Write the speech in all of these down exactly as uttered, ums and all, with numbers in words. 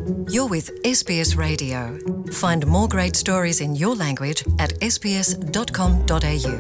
You're with S B S Radio. Find more great stories in your language at s b s dot com dot a u.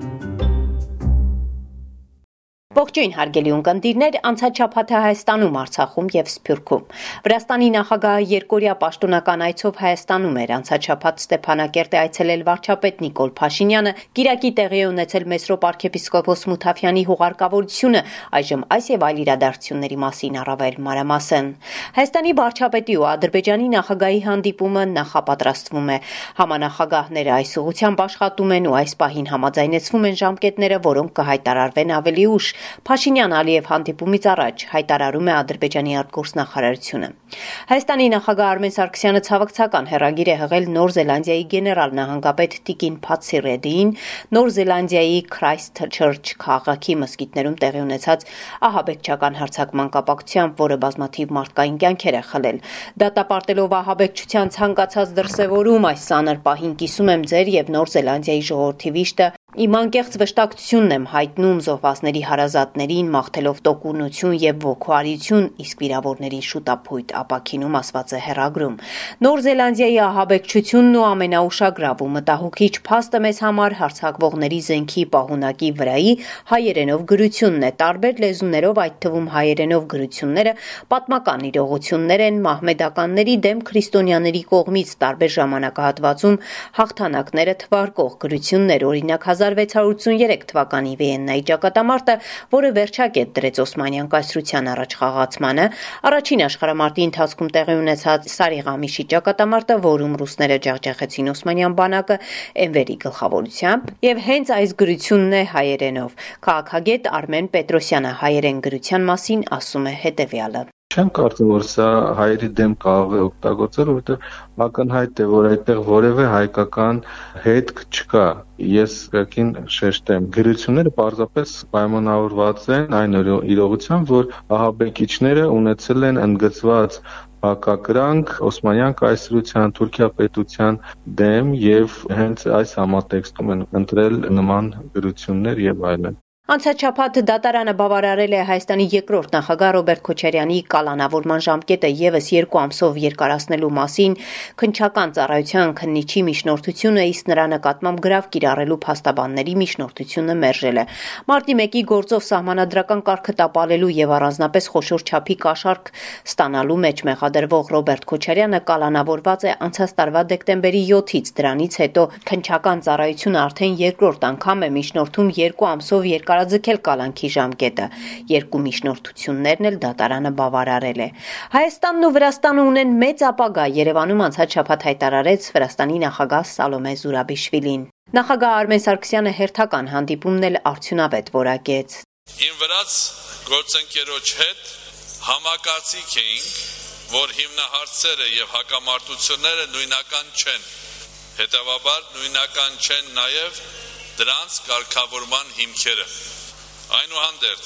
Ողջույն հարգելի ունկնդիրներ, անցած շաբաթը Հայաստանում, Արցախում եւ Սփյուռքում։ Վրաստանի նախագահը երկօրյա պաշտոնական այցով Հայաստանում էր։ Անցած շաբաթ Ստեփանակերտ է այցելել վարչապետ Նիկոլ Փաշինյանը, Կիրակի տեղի է ունեցել Մեսրոպ arczepiskopos Մութաֆյանի հուղարկավորությունը, այժմ այս եւ այլ իրադարձությունների մասին առավել մանրամասն։ Հայաստանի վարչապետի ու Ադրբեջանի նախագահի հանդիպումը նախապատրաստվում է։ Համանախագահները այս ուղղությամբ աշխատում են ու այս պահին համաձայնեցվում են ժամկետները, որոնք կհայտարարվեն ավելի ուշ։ Փաշինյան-Ալիև հանդիպումից առաջ հայտարարում է Ադրբեջանի արտգործնախարարությունը։ Հայաստանի նախագահ Արմեն Սարգսյանը ցավակցական հեռագիր է հղել Նոր Զելանդիայի գեներալ նահանգապետ Տիկին Փաթսիրեդին Նոր Զելանդիայի Քրայսթչըրչ քաղաքի մզկիթներում տեղի ունեցած ահաբեկչական հարձակման կապակցությամբ, որը բազմաթիվ մարդկային կյանքեր է խլել։ Դատապարտելով ահաբեկչության ցանկացած դրսևորում, այս ծանր պահին կիսում եմ ձեր եւ Նոր Զելանդիայի ժողովրդի վիշտը Իմ անկեղծ վշտակցությունն եմ հայտնում զոհվածների հարազատներին, մաղթելով տոկունություն եւ ոգուարություն, իսկ վիրավորների շուտապույտ ապաքինում ասված է հեռագրում։ Նոր Զելանդիայի ահաբեկչությունն ու ամենաուշագրավ ու մտահոգիչ փաստը մեզ համար հարձակվողների զենքի պահունակի վրայի հայերենով գրությունն է։ Տարբեր լեզուներով, այդ թվում հայերենով գրությունները պատմական իրողություններ են մահմեդականների դեմ քրիստոնյաների կողմից տարբեր ժամանակահատվածում հաղթանակները թվարկող գրություններ, օրինակ հազար վեց հարյուր ութսուներեք թվականի Վիեննայի ճակատամարտը, որը վերջակետ դրեց Օսմանյան կայսրության առաջխաղացմանը, առաջին աշխարհամարտի ընթացքում տեղի ունեցած Սարիղամիշի ճակատամարտը, որում ռուսները ջախջախեցին Օսմանյան բանակը Էնվերի գլխավորությամբ, եւ հենց այս գրությունն է հայերենով։ Քաղաքագետ Արմեն Պետրոսյանը հայերեն գրության մասին ասում է հետեւյալը. Չեմ կարծում, որ սա հայերի դեմ կարող է օգտագործել, որովհետև ակնհայտ է, որ այդտեղ որևէ հայկական հետք չկա։ Ես կրկին շեշտեմ, գրությունները պարզապես պայմանավորված են այն իրողությամբ, որ ահաբեկիչները ունեցել են ընդգծված հակակրանք Օսմանյան կայսրության, Թուրքիա պետության դեմ եւ հենց այս համատեքստում են ընտրել նման գրություններ եւ այլն։ Անցած շաբաթ դատարանը բավարարել է Հայաստանի երկրորդ նախագահ Ռոբերտ Քոչարյանի կալանավորման ժամկետը եւս երկու ամսով երկարացնելու մասին քննչական ծառայության քննիչի միջնորդությունը, իսկ նրա նկատմամբ գրավ կիրառելու փաստաբանների միջնորդությունը մերժել է։ Մարտի մեկի գործով սահմանադրական կարգը տապալելու եւ առանձնապես խոշոր չափի կաշառք ստանալու մեջ մեղադրվող Ռոբերտ Քոչարյանը կալանավորված է անցած տարվա դեկտեմբերի յոթից։ Դրանից հետո քննչական ծառայությունը արդեն երկրորդ անգամ է միջնորդում երկու ամսով երկարաձգել կալանքի ժամկետը։ Երկու միջնորդություններն էլ դատարանը բավարարել է։ Հայաստանն ու Վրաստանը ունեն մեծ ապագա, Երևանում անցած շաբաթ հայտարարեց Վրաստանի նախագահ Սալոմե Զուրաբիշվիլին։ Նախագահ Արմեն Սարգսյանը հերթական հանդիպումն էլ արդյունավետ որակեց։ Իմ վրաց գործընկերոջ հետ համակարծիք էինք, որ հիմնահարցերը եւ հակամարտությունները նույնական չեն։ Հետևաբար նույնական չեն նաեւ դրանց կարգավորման հիմքերը։ Այնուհանդերձ,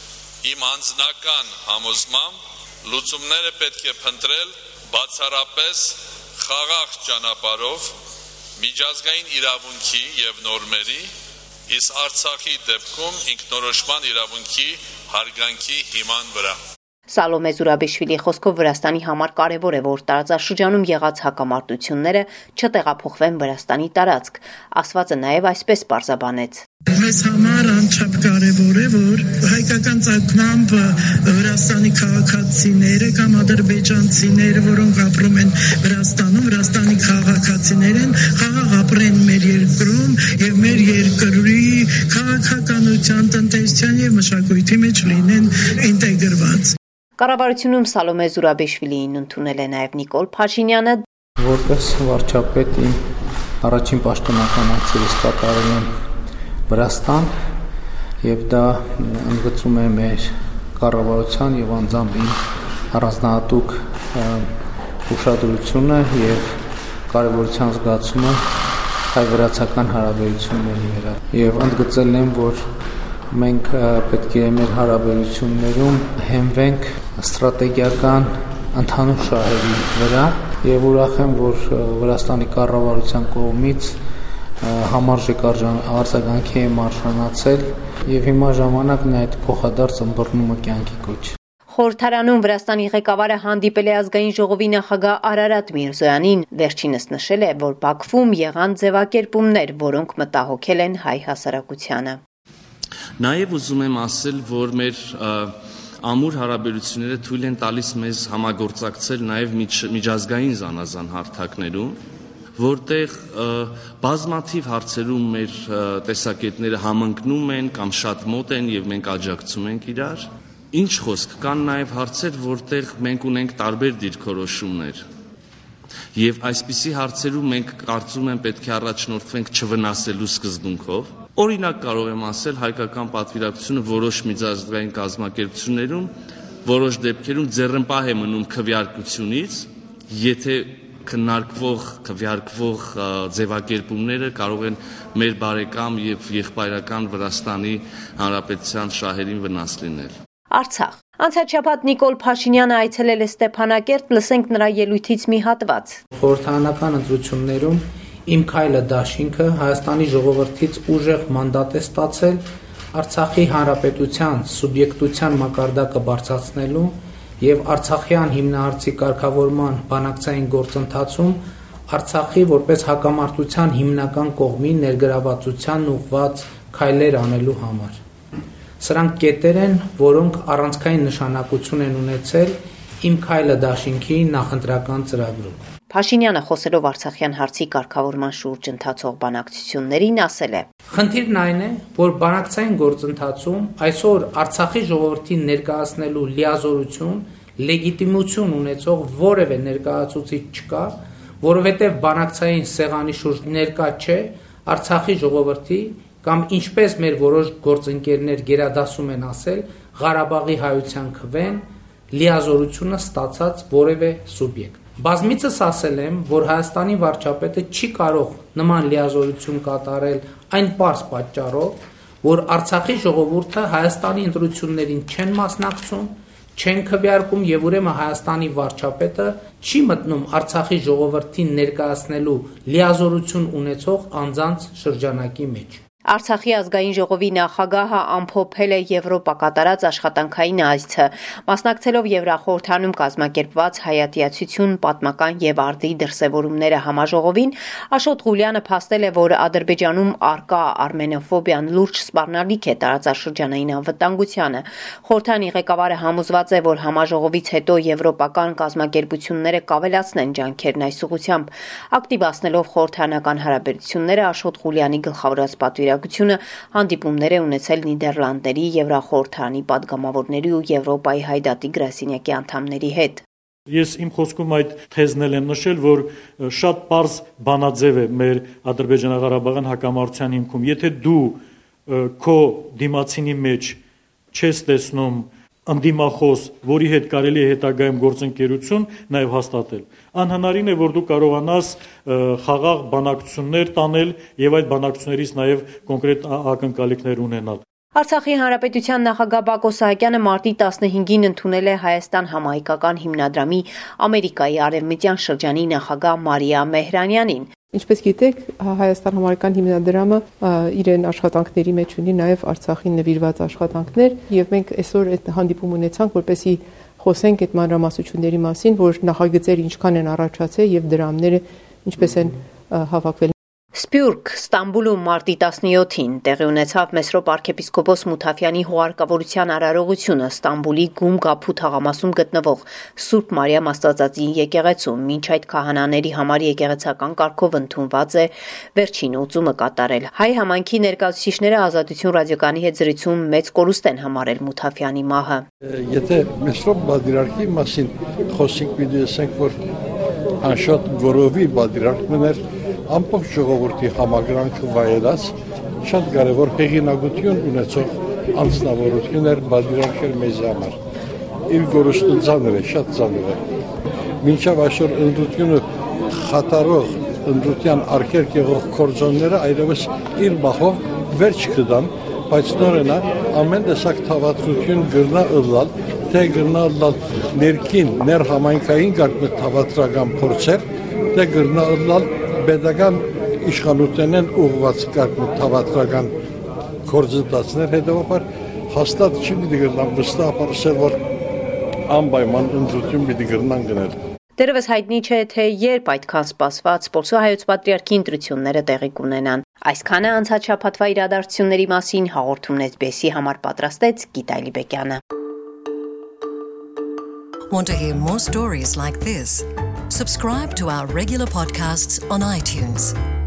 իմ անձնական համոզմամբ լուծումները պետք է փնտրել բացառապես խաղաղ ճանապարհով, միջազգային իրավունքի եւ նորմերի, իսկ Արցախի դեպքում ինքնորոշման իրավունքի հարգանքի հիման վրա։ Սալոմե Զուրաբիշվիլի խոսքով Վրաստանի համար կարևոր է, որ տարածաշրջանում եղած հակամարտությունները չտեղափոխվեն Վրաստանի տարածք։ Ասվածը նաև այսպես պարզաբանեց. Մեզ համար անչափ կարևոր է, որ հայկական ցանկամբ Վրաստանի քաղաքացիները կամ ադրբեջանցիները, որոնք ապրում են Վրաստանում, Վրաստանի քաղաքացիներ են, խաղաղ ապրեն մեր երկրում եւ մեր երկրի քաղաքականության, տնտեսության եւ մշակույթի մեջ լինեն ինտեգրված։ Կառավարությունում Սալոմե Զուրաբիշվիլին ընդունել է նաև Նիկոլ Փաշինյանը, որպես վարչապետ իմ առաջին պաշտոնական այցերից կատարել եմ Վրաստան եւ դա ընդգծում է մեր կառավարության եւ անձամբ իմ առանձնահատուկ ուշադրությունը եւ կարեւորության զգացումը հայ-վրացական հարաբերությունների վրա եւ ընդգծել եմ, որ մենք պետք է մեր հարաբերություններում հենվենք ստրատեգիական ընդհանուր շահերի վրա եւ ուրախ եմ, որ Վրաստանի կառավարության կողմից համարժեք արձագանքի եմ արժանացել եւ հիմա ժամանակն է այդ փոխադարձ ըմբռնումը կյանքի կոչ։ Խորհրդարանում Վրաստանի ղեկավարը հանդիպել է ազգային ժողովի նախագահ Արարատ Միրզոյանին, վերջինս նշել է, որ Բաքվում եղան ձևակերպումներ, որոնք մտահոգել են հայ հասարակությանը։ Նաև ուզում եմ ասել, որ մեր ամուր հարաբերությունները թույլ են տալիս մեզ համագործակցել նաև միջ, միջազգային զանազան հարթակներում, որտեղ բազմաթիվ հարցերում մեր տեսակետները համընկնում են կամ շատ մոտ են եւ մենք աջակցում ենք իրար։ Ինչ խոսք, կան նաև հարցեր, որտեղ մենք ունենք տարբեր դիրքորոշումներ։ Եվ այսպիսի հարցերում մենք կարծում եմ պետք է առաջնորդվենք չվնասելու սկզբունքով։ Օրինակ կարող եմ ասել հայկական պատվիրակությունը որոշ միջազգային կազմակերպություններում որոշ դեպքերում ձեռնպահ է մնում քվեարկությունից, եթե քննարկվող, քվեարկվող ձևակերպումները կարող են մեր բարեկամ եւ եղբայրական Վրաստանի Հանրապետության շահերին վնաս լինել։ Արցախ։ Անցած շաբաթ Նիկոլ Փաշինյանը այցելել է Ստեփանակերտ, լսենք նրա ելույթից մի հատված։ Խորհրդարանական ընտրություններում Իմ քայլը դաշինքը Հայաստանի ժողովրդից ուժեղ մանդատ է ստացել Արցախի հանրապետության սուբյեկտության մակարդակը բարձրացնելու եւ Արցախյան հիմնահարցի կարգավորման բանակցային գործընթացում Արցախի որպես հակամարտության հիմնական կողմի ներգրավվածության ուղղված քայլեր անելու համար։ Սրանք կետեր են, որոնք առանցքային նշանակություն են ունեցել Իմ քայլը դաշինքի նախընտրական ծրագրում։ Փաշինյանը խոսելով Արցախյան հարցի կարգավորման շուրջ ընթացող բանակցություններին ասել է. Խնդիրն այն է, որ բանակցային գործընթացում այսօր Արցախի ժողովրդին ներկայացնելու լիազորություն, լեգիտիմություն ունեցող որևէ ներկայացուցիչ չկա, որովհետև բանակցային սեղանի շուրջ ներկա չէ Արցախի ժողովրդի կամ ինչպես մեր որոշ գործընկերներ գերադասում են ասել, Ղարաբաղի հայության քվեն լիազորությունը ստացած որևէ սուբյեկտ։ Բազմիցս ասել եմ, որ Հայաստանի վարչապետը չի կարող նման լիազորություն կատարել այն պարզ պատճառով, որ Արցախի ժողովուրդը Հայաստանի ընտրություններին չեն մասնակցում, չեն քվեարկում եւ ուրեմն Հայաստանի վարչապետը չի մտնում Արցախի ժողովրդին ներկայացնելու լիազորություն ունեցող անձանց շրջանակի մեջ։ Արցախի ազգային ժողովի նախագահը ամփոփել է Եվրոպա կատարած աշխատանքային այցը, մասնակցելով Եվրախորհրդանում կազմակերպված հայատյացություն, պատմական եւ արդի դրսեւորումները համաժողովին, Աշոտ Ղուլյանը փաստել է, որ Ադրբեջանում արկա արմենոֆոբիան լուրջ սպառնալիք է տարածաշրջանային անվտանգությանը։ Խորհրդանի ղեկավարը համոզված է, որ համաժողովից հետո եվրոպական կազմակերպությունները կավելացնեն ջանքերն այս ուղղությամբ։ Ակտիվացնելով խորհրդարանական հարաբերությունները, Աշոտ Ղուլյանի գլխավորած պատվիրակությունը հանդիպումներ է ունեցել Նիդերլանդների, Եվրախորհրդանի падգամավորների ու Եվրոպայի հայդատի գրասենյակի անդամների հետ։ Ես իմ խոսքում այդ թեզն եմ նշել, որ շատ պարզ բանաձև է մեր Ադրբեջանա-Ղարաբաղյան հակամարտության հիմքում։ Եթե դու քո դիմացինի մեջ չես տեսնում ընդդիմախոս, որի հետ կարելի է հետագայում գործընկերություն նաև հաստատել, անհնարին է, որ դու կարողանաս խաղաղ բանակցություններ տանել եւ այդ բանակցություններից նաև կոնկրետ ակնկալիքներ ունենալ։ Արցախի հանրապետության նախագահ Բակո Սահակյանը մարտի տասնհինգին ընդունել է Հայաստան համահայկական հիմնադրամի Ամերիկայի արևմտյան շրջանի նախագահ Մարիա Մեհրանյանին։ Ինչպես գիտեք, Հայաստան համահայկական հիմնադրամը իրեն աշխատանքների մեջ ունի նաև Արցախին նվիրված աշխատանքներ եւ մենք այսօր այդ հանդիպում ունեցանք, որպեսզի խոսենք այդ մանրամասնությունների մասին, որ նախագծերը ինչքան են առաջացել եւ դրամները ինչպես են հավաքվել։ Սփյուռք Ստամբուլում մարտի տասնյոթին տեղի ունեցավ Մեսրոպ arczepiskopos Մութաֆյանի հուղարկավորության արարողությունը Ստամբուլի Գում Գափու թաղամասում գտնվող Սուրբ Մարիամ Աստվածածի եկեղեցում, մինչ այդ քահանաների համար եկեղեցական կարգով ընդունված է վերջին օծումը կատարել։ Հայ համայնքի ներկայացուցիչները Ազատություն ռադիոկայանի հետ զրույցում մեծ կորուստ են համարել Մութաֆյանի մահը։ Եթե Մեսրոպ բادرարկի մասին խոսենք, պիտի ասենք, որ անշոտ գորովի բادرարկն էր ամբողջ ժողովրդի համագրանքը վայելած շատ կարևոր հեղինակություն ունեցող անձնավորություն էր բادرարկել մեզ համար։ Իր գորուստը ծանր է, շատ ծանր է։ Մինչև այսօր ընդդությունը խաթարող ընդդության արգելք եղող կորձոնները այլևս իր մահով վերջ կդան, բայց նորենա ամեն տեսակ թավատրություն գրնա ըլլալ, թե գրնա ըլլալ ներքին, ներհամայնքային գարկմը թավատրական փորձեր, թե գրնա ըլլալ Պետական իշխանությունեն ուղղված կարգ թավատրական գործընթացներ հետևաբար հաստատ չի դիգրնամ վստահ ապարսել, որ անպայման ընտրություն պիտի գրնան գնել։ Դերևս հայտնի չէ, թե երբ այդքան սպասված Պոլսո հայոց պատրիարքի ընտրությունները տեղի կունենան։ Այսքանը անցած շաբաթվա իրադարձությունների մասին հաղորդումն էս բեսի համար պատրաստեց Գիտալի Բեկյանը։ Want to hear more stories like this? Subscribe to our regular podcasts on iTunes.